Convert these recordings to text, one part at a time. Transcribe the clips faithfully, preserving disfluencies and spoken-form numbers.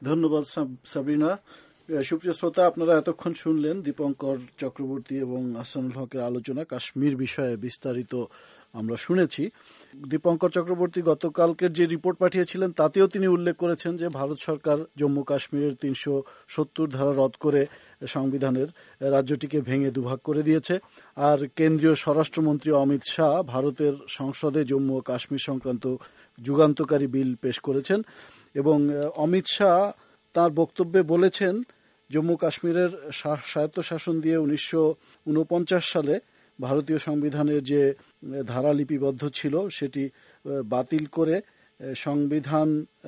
ধন্যবাদ সাবরিনা। সুপ্রিয় শ্রোতা, আপনারা এতক্ষণ শুনলেন দীপঙ্কর চক্রবর্তী এবং আহসানুল হকের আলোচনা। কাশ্মীর বিষয়ে বিস্তারিত আমরা শুনেছি। দীপঙ্কর চক্রবর্তী গতকালকের যে রিপোর্ট পাঠিয়েছিলেন তাতেও তিনি উল্লেখ করেছেন যে ভারত সরকার জম্মু কাশ্মীরের তিনশো সত্তর ধারা রদ করে সংবিধানের রাজ্যটিকে ভেঙে দুভাগ করে দিয়েছে। আর কেন্দ্রীয় স্বরাষ্ট্রমন্ত্রী অমিত শাহ ভারতের সংসদে জম্মু ও কাশ্মীর সংক্রান্ত যুগান্তকারী বিল পেশ করেছেন এবং অমিত শাহ তার বক্তব্যে বলেছেন জম্মু কাশ্মীরের স্বায়ত্তশাসন দিয়ে উনিশশো উনপঞ্চাশ সালে ভারতীয় সংবিধানের যে ধারা লিপিবদ্ধ ছিল সেটি বাতিল করে সংবিধান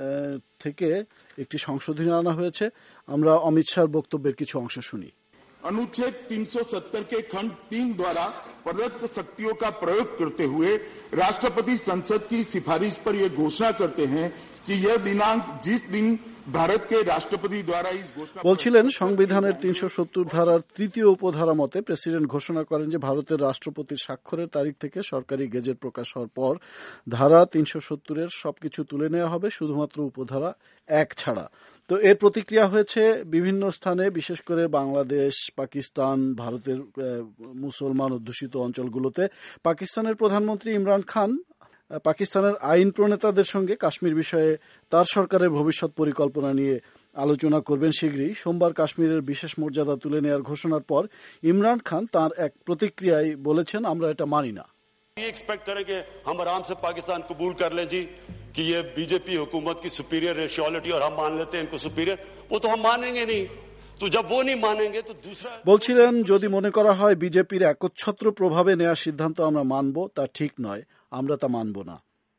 থেকে একটি সংশোধনী আনা হয়েছে। আমরা অমিত শাহর বক্তব্যের কিছু অংশ শুনি। अनुच्छेद तीन सौ सत्तर के खंड तीन द्वारा प्रदत्त शक्तियों का प्रयोग करते हुए राष्ट्रपति संसद की सिफारिश पर यह घोषणा करते हैं कि यह दिनांक जिस दिन ভারত কে রাষ্ট্রপতি দ্বারা ইস ঘোষণা বলছিলেন সংবিধানের তিনশো সত্তর ধারার তৃতীয় উপধারা মতে প্রেসিডেন্ট ঘোষণা করেন যে ভারতের রাষ্ট্রপতির স্বাক্ষরের তারিখ থেকে সরকারি গেজেট প্রকাশ হওয়ার পর ধারা তিনশো সত্তরের সবকিছু তুলে নেওয়া হবে, শুধুমাত্র উপধারা এক ছাড়া। তো এর প্রতিক্রিয়া হয়েছে বিভিন্ন স্থানে, বিশেষ করে বাংলাদেশ, পাকিস্তান, ভারতের মুসলমান অধ্যুষিত অঞ্চলগুলোতে। পাকিস্তানের প্রধানমন্ত্রী ইমরান খান পাকিস্তানের আইন প্রণেতাদের সঙ্গে কাশ্মীর বিষয়ে তার সরকারের ভবিষ্যৎ পরিকল্পনা নিয়ে আলোচনা করবেন শীঘ্রই। সোমবার কাশ্মীরের বিশেষ মর্যাদা তুলে নেওয়ার ঘোষণার পর ইমরান খান তার এক প্রতিক্রিয়ায় বলেছেন, আমরা এটা মানি না। एक्सपेक्ट करें कि हम आराम से पाकिस्तान कबूल कर लें जी कि ये बीजेपी हुकूमत की सुपीरियर रेशियोलिटी और हम मान लेते हैं इनको सुपीरियर, वो तो हम मानेंगे नहीं। তো जब वो नहीं मानेंगे तो दूसरा বলছিলেন, যদি মনে করা হয় বিজেপির একচ্ছত্র প্রভাবে নেওয়া সিদ্ধান্ত আমরা মানব, তা ঠিক নয়, আমরা তা মানব না।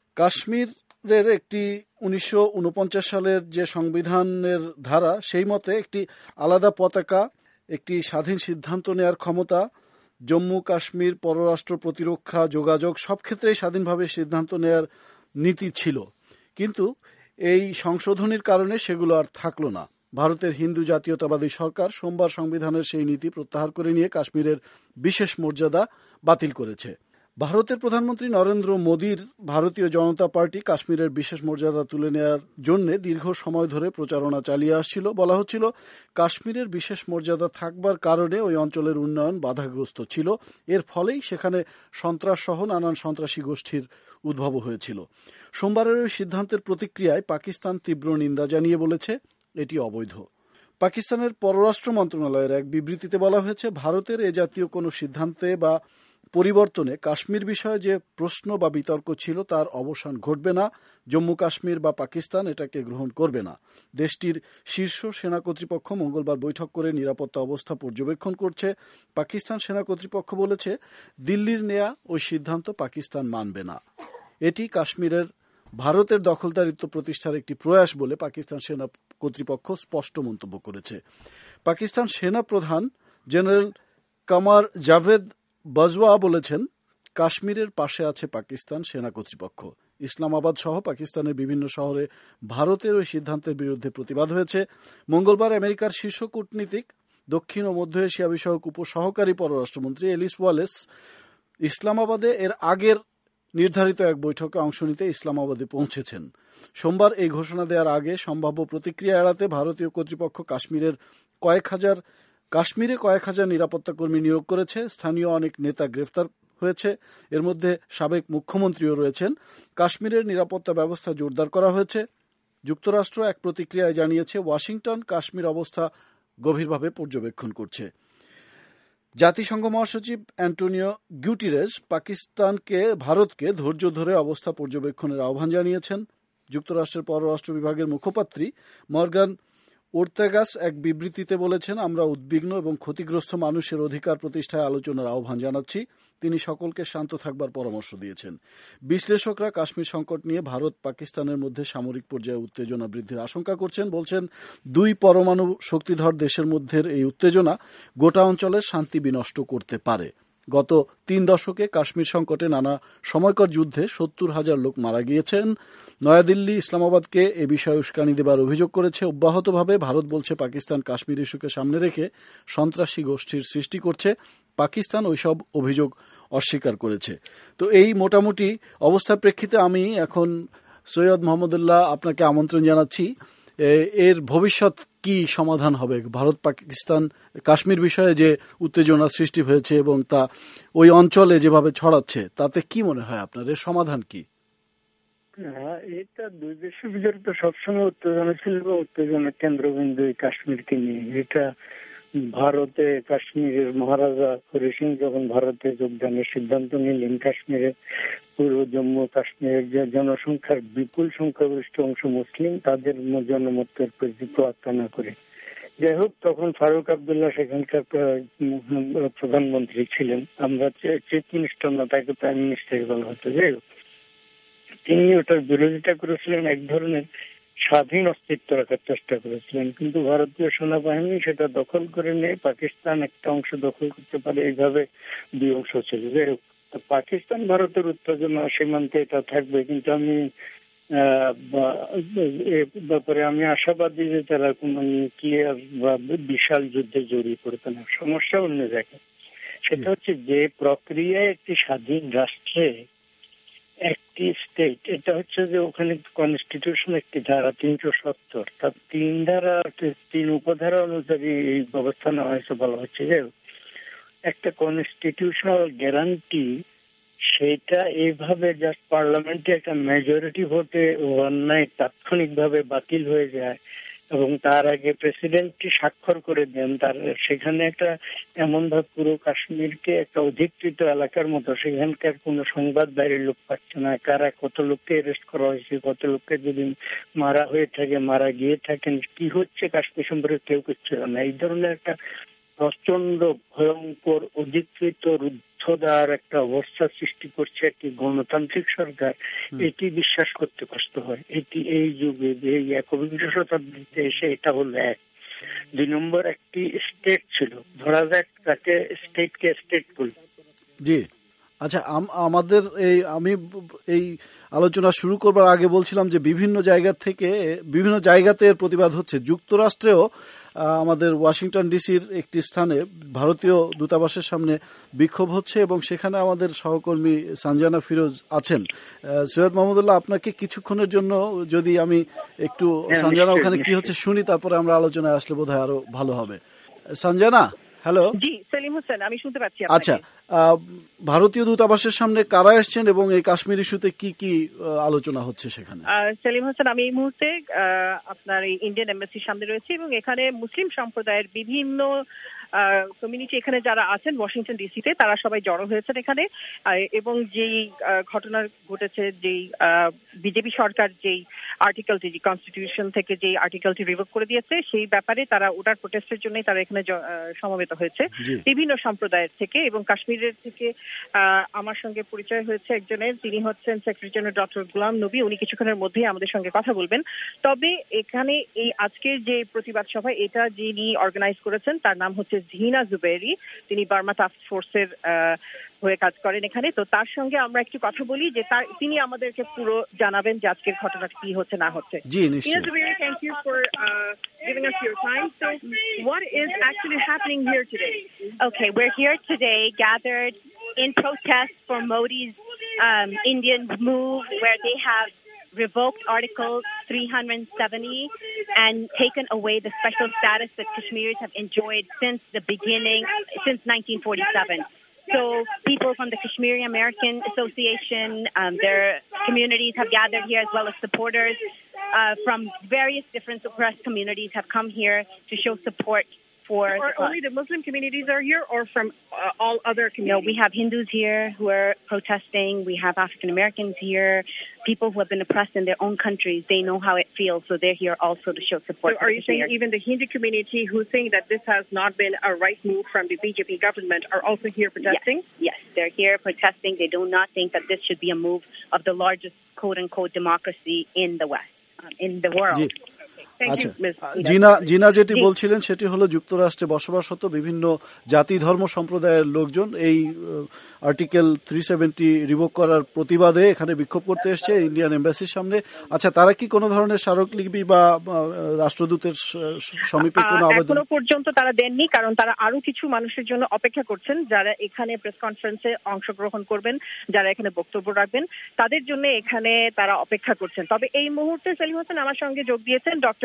কাশ্মীরের একটি উনিশশো উনপঞ্চাশ সালের যে সংবিধানের ধারা, সেই মতে একটি আলাদা পতাকা, একটি স্বাধীন সিদ্ধান্ত নেওয়ার ক্ষমতা, জম্মু কাশ্মীর পররাষ্ট্র, প্রতিরক্ষা, যোগাযোগ সব ক্ষেত্রেই স্বাধীনভাবে সিদ্ধান্ত নেওয়ার নীতি ছিল। কিন্তু এই সংশোধনীর কারণে সেগুলো আর থাকলো না। ভারতের হিন্দু জাতীয়তাবাদী সরকার সোমবার সংবিধানের সেই নীতি প্রত্যাহার করে নিয়ে কাশ্মীরের বিশেষ মর্যাদা বাতিল করেছে। ভারতের প্রধানমন্ত্রী নরেন্দ্র মোদীর ভারতীয় জনতা পার্টি কাশ্মীরের বিশেষ মর্যাদা তুলে নেওয়ার জন্য দীর্ঘ সময় ধরে প্রচারণা চালিয়ে আসছিল। বলা হচ্ছিল কাশ্মীরের বিশেষ মর্যাদা থাকবার কারণে ওই অঞ্চলের উন্নয়ন বাধাগ্রস্ত ছিল, এর ফলেই সেখানে সন্ত্রাস সহ নানান সন্ত্রাসী গোষ্ঠীর উদ্ভব হয়েছিল। সোমবারের ওই সিদ্ধান্তের প্রতিক্রিয়ায় পাকিস্তান তীব্র নিন্দা জানিয়ে বলেছে এটি অবৈধ। পাকিস্তানের পররাষ্ট্র মন্ত্রণালয়ের এক বিবৃতিতে বলা হয়েছে, ভারতের এ জাতীয় কোনো সিদ্ধান্তে বা পরিবর্তনে কাশ্মীর বিষয়ে যে প্রশ্ন বা বিতর্ক ছিল তার অবসান ঘটবে না। জম্মু কাশ্মীর বা পাকিস্তান এটাকে গ্রহণ করবে না। দেশটির শীর্ষ সেনা কর্তৃপক্ষ মঙ্গলবার বৈঠক করে নিরাপত্তা অবস্থা পর্যবেক্ষণ করছে। পাকিস্তান সেনা কর্তৃপক্ষ বলেছে, দিল্লির নেয়া ওই সিদ্ধান্ত পাকিস্তান মানবে না। এটি কাশ্মীরের ভারতের দখলদারিত্ব প্রতিষ্ঠার একটি প্রয়াস বলে পাকিস্তান সেনা কর্তৃপক্ষ স্পষ্ট মন্তব্য করেছে। পাকিস্তান সেনা প্রধান জেনারেল কামার জাভেদ বাজওয়া বলেছেন, কাশ্মীরের পাশে আছে পাকিস্তান সেনা কর্তৃপক্ষ। ইসলামাবাদ সহ পাকিস্তানের বিভিন্ন শহরে ভারতের ওই সিদ্ধান্তের বিরুদ্ধে প্রতিবাদ হয়েছে। মঙ্গলবার আমেরিকার শীর্ষ কূটনীতিক, দক্ষিণ ও মধ্য এশিয়া বিষয়ক উপসহকারী পররাষ্ট্রমন্ত্রী এলিস ওয়ালেস ইসলামাবাদে এর আগের নির্ধারিত এক বৈঠকে অংশ নিতে ইসলামাবাদে পৌঁছেছেন। সোমবার এই ঘোষণা দেওয়ার আগে সম্ভাব্য প্রতিক্রিয়া এড়াতে ভারতীয় কর্তৃপক্ষ কাশ্মীরের কয়েক হাজার কাশ্মীরে কয়েক হাজার নিরাপত্তা কর্মী নিয়োগ করেছে। স্থানীয় অনেক নেতা গ্রেফতার হয়েছে, এর মধ্যে সাবেক মুখ্যমন্ত্রীও রয়েছেন। কাশ্মীরের নিরাপত্তা ব্যবস্থা জোরদার করা হয়েছে। যুক্তরাষ্ট্র এক প্রতিক্রিয়ায় জানিয়েছে, ওয়াশিংটন কাশ্মীর অবস্থা গভীরভাবে পর্যবেক্ষণ করছে। জাতিসংঘ মহাসচিব অ্যান্টোনিও গুটেরেস পাকিস্তানকে ভারতকে ধৈর্য ধরে অবস্থা পর্যবেক্ষণের আহ্বান জানিয়েছেন। যুক্তরাষ্ট্রের পররাষ্ট্র বিভাগের মুখপাত্রী মর্গান ওর্তেগাস এক বিবৃতিতে বলেছেন, আমরা উদ্বিগ্ন এবং ক্ষতিগ্রস্ত মানুষের অধিকার প্রতিষ্ঠায় আলোচনার আহ্বান জানাচ্ছি। তিনি সকলকে শান্ত থাকবার পরামর্শ দিয়েছেন। বিশ্লেষকরা কাশ্মীর সংকট নিয়ে ভারত পাকিস্তানের মধ্যে সামরিক পর্যায়ে উত্তেজনা বৃদ্ধির আশঙ্কা করছেন। বলছেন, দুই পরমাণু শক্তিধর দেশের মধ্যে এই উত্তেজনা গোটা অঞ্চলের শান্তি বিনষ্ট করতে পারে। গত তিন দশকে কাশ্মীর সংকটে নানা সময়কর যুদ্ধে সত্তর হাজার লোক মারা গিয়েছেন। নয়াদিল্লি ইসলামাবাদকে এ বিষয়ে উস্কানি দেবার অভিযোগ করেছে। অব্যাহতভাবে ভারত বলছে পাকিস্তান কাশ্মীর ইস্যুকে সামনে রেখে সন্ত্রাসী গোষ্ঠীর সৃষ্টি করছে। পাকিস্তান ওইসব অভিযোগ অস্বীকার করেছে। তো এই মোটামুটি অবস্থার প্রেক্ষিতে আমি এখন সৈয়দ মোহাম্মদুল্লাহ আপনাকে আমন্ত্রণ জানাচ্ছি এর ভবিষ্যৎ কি সমাধান হবে? ভারত পাকিস্তান কাশ্মীর বিষয়ে যে উত্তেজনা সৃষ্টি হয়েছে এবং তা ওই অঞ্চলে যেভাবে ছড়াচ্ছে, তাতে কি মনে হয় আপনার এর সমাধান কি? হ্যাঁ, এটা দুই দেশের ভিতরে তো সবসময় উত্তেজনা ছিল বা উত্তেজনার কেন্দ্রবিন্দু কাশ্মীরকে নিয়ে। এটা ভারতে কাশ্মীরের মহারাজা হরি সিং যখন ভারতে যোগদানের সিদ্ধান্ত নিলেন, কাশ্মীরে পূর্ব জম্মু কাশ্মীরের যে জনসংখ্যার বিপুল সংখ্যাগরিষ্ঠ অংশ মুসলিম, তাদের জনমতের প্রতি তোয়াক্কা না করে, যাই হোক, তখন ফারুক আবদুল্লাহ সেখানকার প্রধানমন্ত্রী ছিলেন। আমরা চিফ মিনিস্টার না, তাকে প্রাইম মিনিস্টার বলা হতো। যাই হোক, তিনি ওটার বিরোধিতা করেছিলেন, এক ধরনের স্বাধীন অস্তিত্ব রাখার চেষ্টা করেছিলেন। কিন্তু ভারতীয় সেনাবাহিনী সেটা দখল করে নিয়ে পাকিস্তান একটা অংশ দখল করতে পারে, এইভাবে দুই অংশ ছিল। যাই হোক, পাকিস্তান ভারতের উত্তেজনা সীমান্তে এটা থাকবে, কিন্তু আমি এ ব্যাপারে আমি আশাবাদী যে তারা কোনো নিউক্লিয়ার বা বিশাল যুদ্ধে জড়িয়ে পড়বে না। সমস্যা অন্য জায়গায়, সেটা হচ্ছে যে প্রক্রিয়ায় একটি স্বাধীন রাষ্ট্রে একটি স্টেট, এটা হচ্ছে যে ওখানে কনস্টিটিউশন একটি ধারা তিনশো সত্তর, তার তিন ধারা তিন উপধারা অনুযায়ী এই ব্যবস্থা নেওয়া হয়েছে। বলা হচ্ছে যে একটা কনস্টিটিউশনাল গ্যারান্টি, সেটা এইভাবে জাস্ট পার্লামেন্টে একটা মেজরিটি ভোটে অন্যায় তাৎক্ষণিকভাবে বাতিল হয়ে যায় এবং তার আগে প্রেসিডেন্টটি স্বাক্ষর করে দেন, তার সেখানে একটা এমন ভাবে পুরো কাশ্মীরকে একটা অধিকৃত এলাকার মতো, সেখানকার কোনো সংবাদ বাইরের লোক পাচ্ছে না, কারা কত লোককে অ্যারেস্ট করা হয়েছে, কত লোককে যদি মারা হয়ে থাকে, মারা গিয়ে থাকেন, কি হচ্ছে কাশ্মীর সম্পর্কে কেউ কিছু না। এই ধরনের একটা প্রচন্ড ভয়ঙ্কর অধিকৃত রুদ্ধদ্বার একটা অবস্থা সৃষ্টি করছে একটি গণতান্ত্রিক সরকার, এটি বিশ্বাস করতে কষ্ট হয়। এটি এই যুগে, এই একবিংশ শতাব্দীতে এসে এটা হলো এক। দুই নম্বর, একটি স্টেট ছিল, ধরা যাক তাকে স্টেটকে স্টেট বলি। জি, আচ্ছা, আমাদের এই আমি এই আলোচনা শুরু করবার আগে বলছিলাম যে বিভিন্ন জায়গা থেকে বিভিন্ন জায়গাতে এর প্রতিবাদ হচ্ছে। যুক্তরাষ্ট্রেও আমাদের ওয়াশিংটন ডিসির একটি স্থানে ভারতীয় দূতাবাসের সামনে বিক্ষোভ হচ্ছে এবং সেখানে আমাদের সহকর্মী সানজানা ফিরোজ আছেন। সৈয়দ মাহমুদুল্লাহ, আপনাকে কিছুক্ষণের জন্য যদি আমি একটু সানজানা ওখানে কি হচ্ছে শুনি, তারপরে আমরা আলোচনায় আসলে বোধহয় আরো ভালো হবে। সানজানা, হ্যালো। জি, সেলিম হোসেন, আমি শুনতে পাচ্ছি। আচ্ছা, ভারতীয় দূতাবাসের সামনে কারা এসেছেন এবং এই কাশ্মীর ইস্যুতে কি কি আলোচনা হচ্ছে সেখানে? সেলিম হোসেন, আমি এই মুহূর্তে আপনার এই ইন্ডিয়ান এম্বাসির সামনে রয়েছে এবং এখানে মুসলিম সম্প্রদায়ের বিভিন্ন কমিউনিটি এখানে যারা আছেন ওয়াশিংটন ডিসিতে, তারা সবাই জড়ো হয়েছেন এখানে। এবং যেই ঘটনা ঘটেছে, যেই বিজেপি সরকার যেই আর্টিকেলটি, কনস্টিটিউশন থেকে যেই আর্টিকেলটি রিভোক করে দিয়েছে, সেই ব্যাপারে তারা ওটার প্রোটেস্টের জন্যই তারা এখানে সমবেত হয়েছে বিভিন্ন সম্প্রদায়ের থেকে। এবং কাশ্মীরের থেকে আমার সঙ্গে পরিচয় হয়েছে একজনের, তিনি হচ্ছেন secretary general doctor Ghulam Nabi. উনি কিছুক্ষণের মধ্যেই আমাদের সঙ্গে কথা বলবেন। তবে এখানে এই আজকের যে প্রতিবাদ সভা, এটা যিনি অর্গানাইজ করেছেন তার নাম হচ্ছে জিনা জুবেরি। তিনি বার্মা টাস্ক ফোর্সের হয়ে কাজ করেন এখানে। তো তার সঙ্গে আমরা একটু কথা বলি যে তার তিনি আমাদেরকে পুরো জানাবেন যে আজকের ঘটনা কি হচ্ছে না হচ্ছে। জি, নিশ্চয়ই। Zuberi, thank you for uh, giving us your time. So, what is actually happening here today? Okay, we're here today gathered in protest for Modi's um, Indian move, where they have revoked Article three seventy and taken away the special status that Kashmiris have enjoyed since the beginning, since nineteen forty-seven. So people from the Kashmiri American Association, um, their communities have gathered here, as well as supporters uh, from various different oppressed communities have come here to show support for. Or only the Muslim communities are here, or from uh, all other communities? No, we have Hindus here who are protesting. We have African Americans here, people who have been oppressed in their own countries. They know how it feels, so they're here also to show support. So are you saying even the Hindu community who think that this has not been a right move from the B J P government are also here protesting? Yes, yes, they're here protesting. They do not think that this should be a move of the largest quote-unquote democracy in the West, um, in the world. Yeah. আচ্ছা, জিনা জিনা যেটি বলছিলেন সেটি হলো যুক্তরাষ্ট্রে বসবাসরত বিভিন্ন জাতি ধর্ম সম্প্রদায়ের লোকজন এই আর্টিকেল থ্রি সেভেন্টি রিভোক করার প্রতিবাদে এখানে বিক্ষোভ করতে এসছে ইন্ডিয়ান এম্বাসির সামনে। আচ্ছা, তারা কি কোনো ধরনের স্মারকলিপি বা রাষ্ট্রদূতের সমীপে কোনো আবেদন এখনো পর্যন্ত তারা দেননি, কারণ তারা আরো কিছু মানুষের জন্য অপেক্ষা করছেন যারা এখানে প্রেস কনফারেন্সে অংশগ্রহণ করবেন, যারা এখানে বক্তব্য রাখবেন, তাদের জন্য এখানে তারা অপেক্ষা করছেন। তবে এই মুহূর্তে সেলিম হোসেন আমার সঙ্গে যোগ দিয়েছেন ডক্টর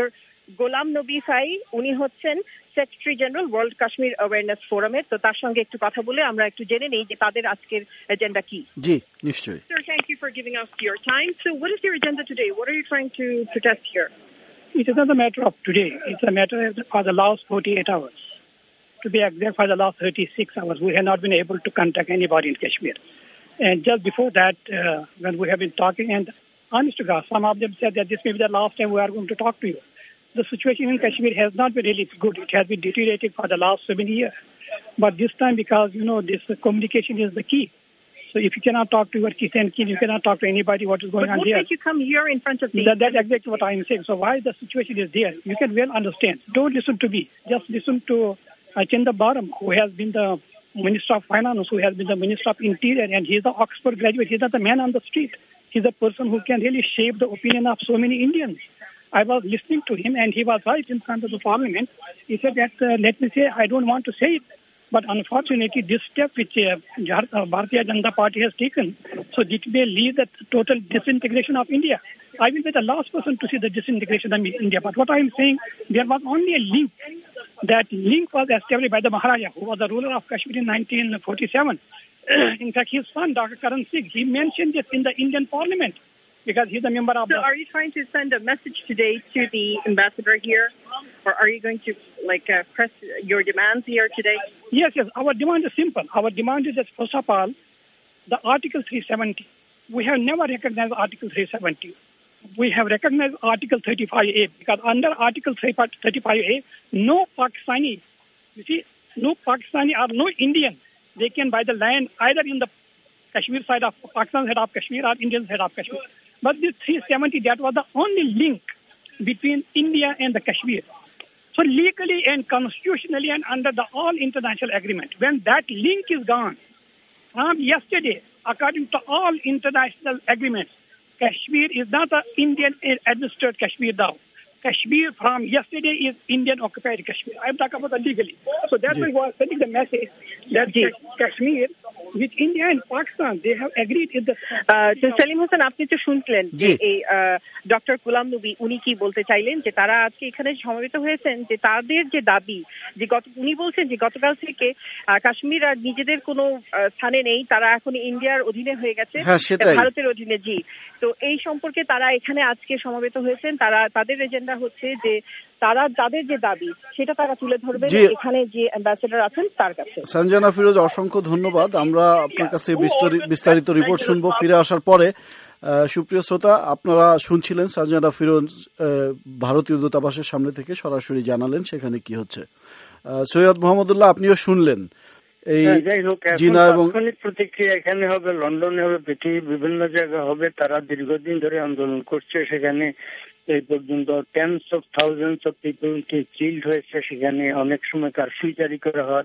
ডক্টর গোলাম নবী ফাই, উনি হচ্ছেন secretary general world Kashmir awareness ফোরামের। তো তার সঙ্গে একটু কথা বলে আমরা একটু জেনে নেই যে তাদের আজকের এজেন্ডা কি। জি নিশ্চয়ই। Sir, thank you for giving us your time. So what is your agenda today? What are you trying to protest here? It is not a matter of today. It's a matter of the, for the last forty-eight hours. To be exact, for the last thirty-six hours, we have not been able to contact anybody in Kashmir. And just before that, uh, when we have been talking, and honest to God, some of them said that this may be the last time we are going to talk to you. The situation in Kashmir has not been really good. It has been deteriorating for the last so many years. But this time, because, you know, this uh, communication is the key. So if you cannot talk to your kith and kin, you cannot talk to anybody what is going but on what here. What make you come here in front of me? That, that's exactly what I am saying. So why the situation is there, you can well understand. Don't listen to me. Just listen to uh, Chandra Baram, who has been the Minister of Finance, who has been the Minister of Interior, and he is the Oxford graduate. He's not the man on the street. He's a person who can really shape the opinion of so many Indians. I was listening to him, and he was right in front of the parliament. He said that, uh, let me say, I don't want to say it, but unfortunately, this step which uh, uh, Bharatiya Janata Party has taken, so it may lead the total disintegration of India. I will be the last person to see the disintegration of India. But what I am saying, there was only a link. That link was established by the Maharaja, who was the ruler of Kashmir in nineteen forty-seven. In fact, his son, Doctor Karan Singh, he mentioned it in the Indian Parliament because he's a member of so the... So are you trying to send a message today to the ambassador here? Or are you going to, like, uh, press your demands here today? Yes, yes. Our demand is simple. Our demand is that, first of all, the Article three seventy. We have never recognized Article three seventy. We have recognized Article thirty-five A because under Article thirty-five A, no Pakistani, you see, no Pakistani or no Indian, they can buy the land either in the Kashmir side of Pakistan side of Kashmir or Indian side of Kashmir. But this three seventy, that was the only link between India and the Kashmir. So legally and constitutionally and under the all international agreement, when that link is gone, from yesterday, according to all international agreements, Kashmir is not an Indian administered Kashmir now. Kashmir from yesterday is Indian occupied Kashmir. I am talking about the legally. So that's why we are sending the message that Kashmir, with India and Pakistan, they have agreed in the... Selim Hossain, আপনি তো শুনলেন যে এই doctor Ghulam Nabi উনি কি বলতে চাইলেন, যে তারা আজকে এখানে সমবেত হয়েছেন, যে তাদের যে দাবি, যে গত উনি বলছেন যে গতকাল থেকে কাশ্মীর আর নিজেদের কোনো স্থানে নেই, তারা এখন ইন্ডিয়ার অধীনে হয়ে গেছে, ভারতের অধীনে। জি, তো এই সম্পর্কে তারা এখানে আজকে সমবেত হয়েছেন। তারা তাদের এজেন্ডা হচ্ছে যে তারা তাদের যে দাবি সেটা তারা তুলে ধরবে এখানে যে অ্যাম্বাসেডর আছেন তার কাছে। সঞ্জনা ফিরোজ, অসংখ্য ধন্যবাদ। আমরা আপনার কাছে বিস্তারিত রিপোর্ট শুনবো ফিরে আসার পরে। সুপ্রিয় শ্রোতা, আপনারা শুনছিলেন সঞ্জনা ফিরোজ ভারতীয় দূতাবাসের সামনে থেকে সরাসরি জানালেন সেখানে কি হচ্ছে। সৈয়দ মোহাম্মদুল্লাহ, আপনিও শুনলেন। এই যাই হোক, জিনা এবং প্রতিক্রিয়া এখানে হবে, লন্ডনে হবে, পৃথিবীর বিভিন্ন জায়গায় হবে। তারা দীর্ঘদিন ধরে আন্দোলন করছে। সেখানে এই পর্যন্ত tens of thousands of people killed হয়েছে। সেখানে অনেক সময় কারফিউ জারি করা হয়।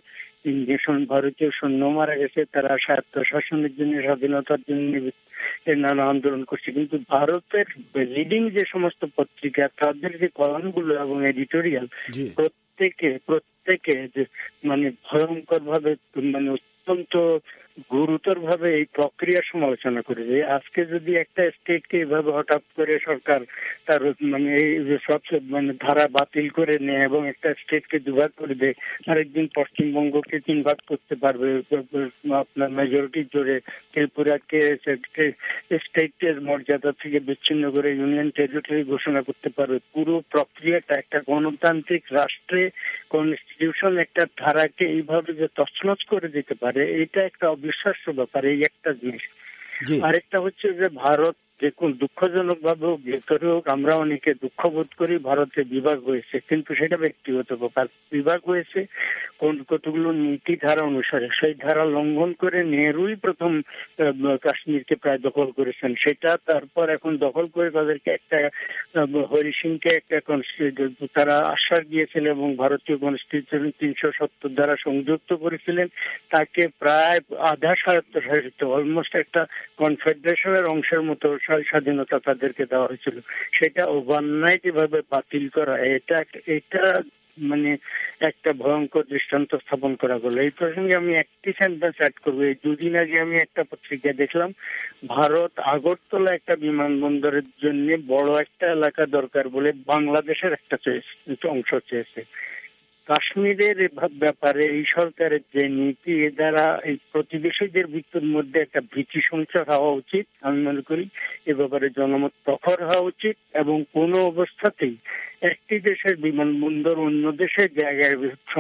ভারতীয় সৈন্য মারা গেছে। তারা স্বায়ত্ত শাসনের জন্য, স্বাধীনতার জন্য নানা আন্দোলন করছে। কিন্তু ভারতের লিডিং যে সমস্ত পত্রিকা, তাদের যে কলামগুলো এবং এডিটোরিয়াল, প্রত্যেকে প্রত্যেকে মানে ভয়ঙ্কর ভাবে, মানে অত্যন্ত গুরুতর ভাবে এই প্রক্রিয়ার সমালোচনা করে। যে আজকে যদি একটা স্টেটকে এইভাবে হঠাৎ করে সরকার তার মানে এই সব মানে ধারা বাতিল করে নেয় এবং একটা স্টেটকে দুভাগ করে দেয়, আরেকদিন পশ্চিমবঙ্গকে তিন ভাগ করতে পারবে, আপনার মেজরিটি জোরে ত্রিপুরাকে স্টেটের মর্যাদা থেকে বিচ্ছিন্ন করে ইউনিয়ন টেরিটরি ঘোষণা করতে পারবে, পুরো প্রক্রিয়াটা একটা গণতান্ত্রিক রাষ্ট্রে কনস্টিটিউশন একটা ধারাকে এইভাবে যে তছনছ করে দিতে পারে, এটা একটা অবিশ্বাস্য ব্যাপার। এই একটা জিনিস। আরেকটা হচ্ছে যে ভারত দেখুন, দুঃখজনক ভাবে হোক, ভেতরে হোক, আমরা অনেকে দুঃখ বোধ করি ভারতে বিভাগ হয়েছে, কিন্তু সেটা ব্যক্তিগত ব্যাপার। বিভাগ হয়েছে কোন কতগুলো নীতি ধারা অনুসারে, সেই ধারা লঙ্ঘন করে নেহরুই প্রথম কাশ্মীরকে প্রায় দখল করেছেন। সেটা তারপর এখন দখল করে তাদেরকে একটা হরি সিংকে একটা তারা আশ্বাস দিয়েছিলেন এবং ভারতীয় কনস্টিটিউশন তিনশো সত্তর দ্বারা সংযুক্ত করেছিলেন। তাকে প্রায় আধা স্বায়ত্তশাসিত, অলমোস্ট একটা কনফেডারেশনের অংশের মতো স্বাধীনতা তাদেরকে দেওয়া হয়েছিল। সেটা ওভারনাইট এভাবে বাতিল করা, এটা এটা মানে একটা ভয়ঙ্কর দৃষ্টান্ত স্থাপন করা গেল। এই প্রসঙ্গে আমি একটি সেন্টেন্স অ্যাড করবো। এই দুদিন আগে আমি একটা পত্রিকায় দেখলাম, ভারত আগরতলা একটা বিমানবন্দরের জন্য বড় একটা এলাকা দরকার বলে বাংলাদেশের একটা অংশ চেয়েছে। কাশ্মীরের ব্যাপারে এই সরকারের যে নীতি, এ দ্বারা এই প্রতিবেশীদের ভিতর মধ্যে একটা ভীতি সঞ্চার হওয়া উচিত। আমি মনে করি এ ব্যাপারে জনমত প্রখর হওয়া উচিত এবং কোনো অবস্থাতেই একটি দেশের বিমানবন্দর অন্য দেশের জায়গায়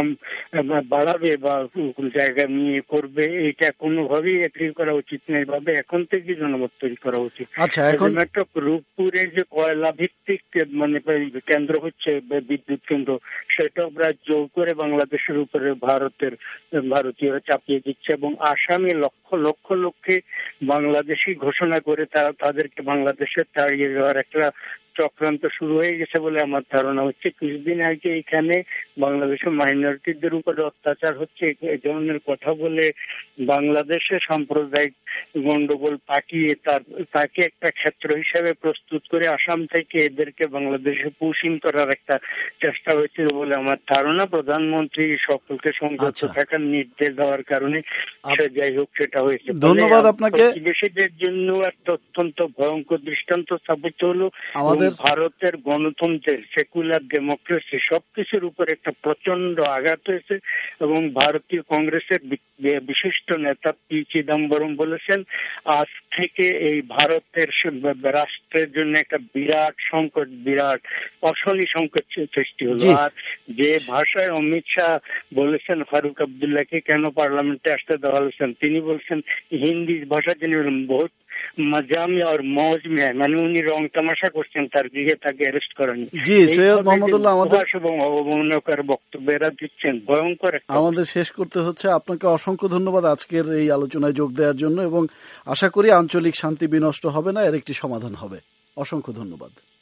বাড়াবে বা জায়গা নিয়ে করবে, এটা কোনোভাবেই এগ্রি করা উচিত না। এভাবে এখন থেকে জনমত তৈরি করা উচিত। আচ্ছা, এখন রূপপুরের যে কয়লা ভিত্তিক মানে কেন্দ্র হচ্ছে বিদ্যুৎ কেন্দ্র, সেটাও প্রায় জোর করে বাংলাদেশের উপরে ভারতের ভারতীয়রা চাপিয়ে দিচ্ছে এবং আসামে লক্ষ লক্ষ লোককে বাংলাদেশি ঘোষণা করে তারা তাদেরকে বাংলাদেশে তাড়িয়ে যাওয়ার একটা চক্রান্ত শুরু হয়ে গেছে বলে আমার ধারণা হচ্ছে। কিছুদিন আগে এখানে বাংলাদেশের মাইনরিটিদের উপরে অত্যাচার হচ্ছে এই ধরনের কথা বলে বাংলাদেশে সাম্প্রদায়িক গন্ডগোল পাঠিয়ে তার তাকে একটা ক্ষেত্র হিসেবে প্রস্তুত করে আসাম থেকে এদেরকে বাংলাদেশে পুশিং করার একটা চেষ্টা হয়েছিল বলে আমার ধারণা। প্রধানমন্ত্রী সকলকে সংযত থাকার নির্দেশ দেওয়ার কারণে সে যাই হোক সেটা হয়েছে। ধন্যবাদ আপনাকে। প্রতিবেশীদের জন্য একটা অত্যন্ত ভয়ঙ্কর দৃষ্টান্ত স্থাপিত হলো। আমাদের ভারতের গণতন্ত্রের, সেকুলার ডেমোক্রেসি সবকিছুর উপর একটা প্রচন্ড আঘাত হয়েছে এবং ভারতীয় কংগ্রেসের বিশিষ্ট নেতা পি চিদম্বরম বলেছেন, আজ থেকে এই ভারতের রাষ্ট্রের জন্য একটা বিরাট সংকট, বিরাট অশনি সংকট সৃষ্টি হলো। আর যে ভাষায় অমিত শাহ বলেছেন ফারুক আবদুল্লাহকে কেন পার্লামেন্টে আসতে দেওয়া হয়েছেন, তিনি বলছেন হিন্দি ভাষা তিনি বহুত মজামি আর মৌজ মে, মানে উনি রং তামাশা করছেন তার গৃহে, তাকে অ্যারেস্ট করেন। জি, সৈয়দ মোহাম্মদুল্লাহ আমাদের এবং অবমাননাকর বক্তব্যেরা দিচ্ছেন, ভয়ঙ্কর। আমাদের শেষ করতে হচ্ছে। আপনাকে অসংখ্য ধন্যবাদ আজকের এই আলোচনায় যোগ দেওয়ার জন্য এবং আশা করি আঞ্চলিক শান্তি বিনষ্ট হবে না, এর একটি সমাধান হবে। অসংখ্য ধন্যবাদ।